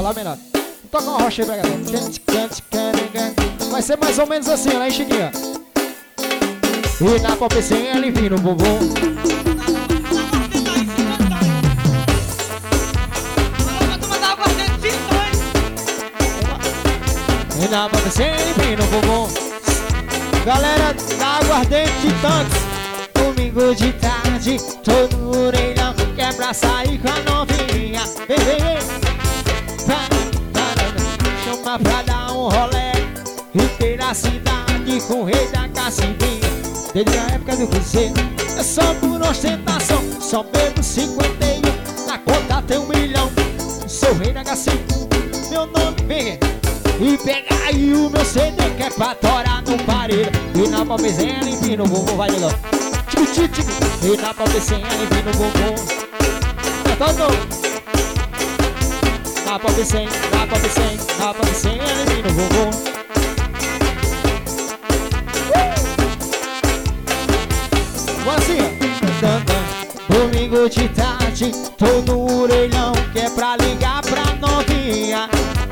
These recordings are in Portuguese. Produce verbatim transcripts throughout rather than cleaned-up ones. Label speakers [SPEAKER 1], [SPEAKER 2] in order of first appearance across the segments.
[SPEAKER 1] Lá menor. Toca uma rocha aí pra galera. Vai ser mais ou menos assim, ó, lá em Chiquinho. E na popecinha ele vira no bumbum. E na popecinha ele vira no bumbum. Galera da Aguardente Tanques, domingo de tarde, tô no orelhão, quer pra sair com a novinha. Vem, vem, vem. Chama pra dar um rolé e ter a cidade com o rei da cacimbinha. Desde a época do cruzeiro, é só por ostentação. Só bebo cinquenta e um, na conta tem um milhão. Sou rei da cacimbinha, meu nome vem. E pega aí o meu C D que é pra torar no parede. E na palmezinha limpinho no bumbum, vai de novo. Tico, tico, tico. E na palmezinha limpinho no bumbum. É todo. Na palmezinha, na palmezinha, na palmezinha limpinho no bumbum. Agora assim, ó. Domingo de tarde, tô no orelhão, que é pra ligar pra novinha.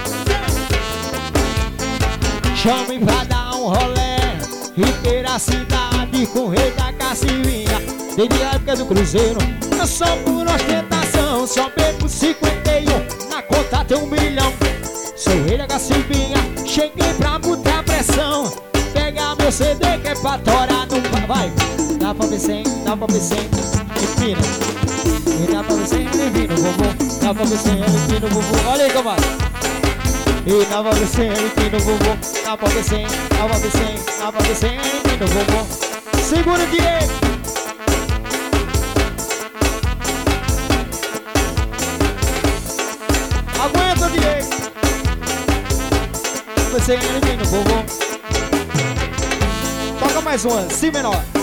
[SPEAKER 1] Chame pra dar um rolé e ter a cidade com o rei da cacimbinha. Desde a época do cruzeiro, eu sou por ostentação. Só bebo cinquenta e um, na conta tem um milhão. Sou o rei da cacimbinha, cheguei pra botar pressão. Pega meu C D que é pra torar no... Vai! Dá pra ver sem, dá pra ver sem, empina. E dá pra ver sem, empina o bumbum. Dá pra ver sem, empina o bumbum. Olha aí, comadre. E na volta sem, empina o bumbum. Na volta sem, na volta sem, na volta sem, empina o bumbum. Segura o direito. Aguenta o direito. Você empina o bumbum. Toca mais uma, si menor.